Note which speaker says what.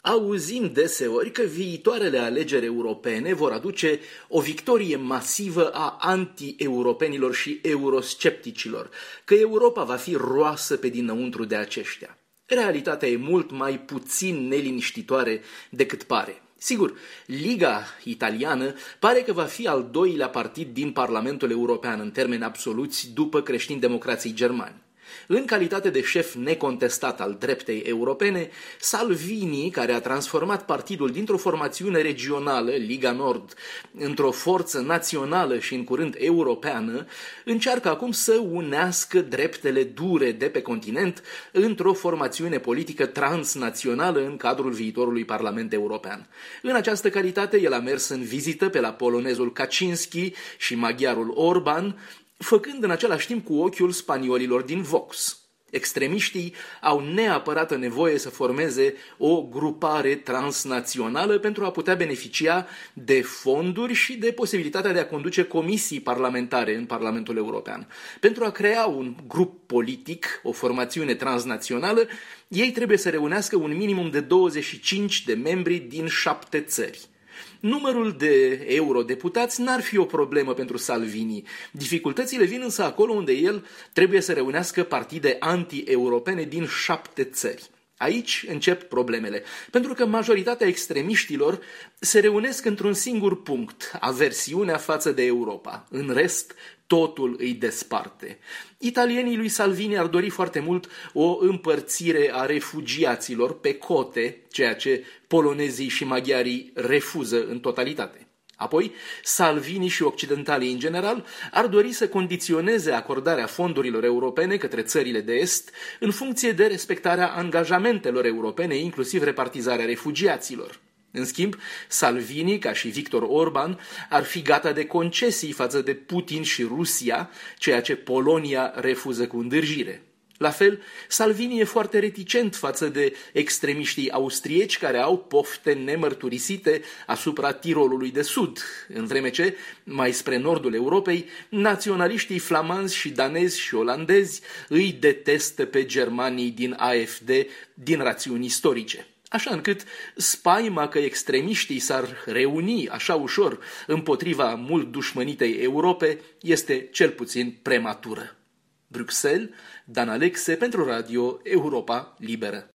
Speaker 1: Auzim deseori că viitoarele alegeri europene vor aduce o victorie masivă a anti-europenilor și euroscepticilor, că Europa va fi roasă pe dinăuntru de aceștia. Realitatea e mult mai puțin neliniștitoare decât pare. Sigur, Liga Italiană pare că va fi al doilea partid din Parlamentul European în termeni absoluți după creștini-democrații germani. În calitate de șef necontestat al dreptei europene, Salvini, care a transformat partidul dintr-o formațiune regională, Liga Nord, într-o forță națională și în curând europeană, încearcă acum să unească dreptele dure de pe continent într-o formațiune politică transnațională în cadrul viitorului Parlament European. În această calitate, el a mers în vizită pe la polonezul Kaczynski și maghiarul Orban, făcând în același timp cu ochiul spaniolilor din Vox. Extremiștii au neapărată nevoie să formeze o grupare transnațională pentru a putea beneficia de fonduri și de posibilitatea de a conduce comisii parlamentare în Parlamentul European. Pentru a crea un grup politic, o formațiune transnațională, ei trebuie să reunească un minimum de 25 de membri din 7 țări. Numărul de eurodeputați n-ar fi o problemă pentru Salvini. Dificultățile vin însă acolo unde el trebuie să reunească partide anti-europene din 7 țări. Aici încep problemele, pentru că majoritatea extremiștilor se reunesc într-un singur punct, aversiunea față de Europa. În rest, totul îi desparte. Italienii lui Salvini ar dori foarte mult o împărțire a refugiaților pe cote, ceea ce polonezii și maghiarii refuză în totalitate. Apoi, Salvini și occidentalii în general ar dori să condiționeze acordarea fondurilor europene către țările de est în funcție de respectarea angajamentelor europene, inclusiv repartizarea refugiaților. În schimb, Salvini, ca și Viktor Orban, ar fi gata de concesii față de Putin și Rusia, ceea ce Polonia refuză cu îndârjire. La fel, Salvini e foarte reticent față de extremiștii austrieci care au pofte nemărturisite asupra Tirolului de Sud, în vreme ce, mai spre nordul Europei, naționaliștii flamanzi și danezi și olandezi îi detestă pe germanii din AfD din rațiuni istorice. Așa încât spaima că extremiștii s-ar reuni așa ușor împotriva mult dușmănitei Europe este cel puțin prematură. Bruxelles, Dan Alexe pentru Radio Europa Liberă.